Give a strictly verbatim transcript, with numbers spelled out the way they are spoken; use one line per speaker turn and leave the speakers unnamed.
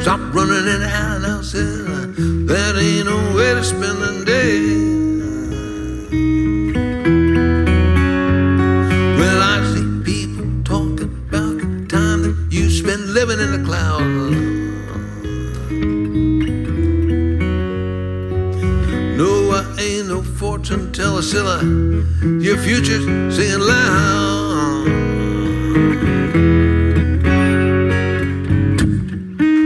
Stop running in and out now, Silla. That ain't no way to spend the day. Well, I see people talking about the time that you spend living in the clouds. No, I ain't no fortune teller, Silla. Your future's singing loud.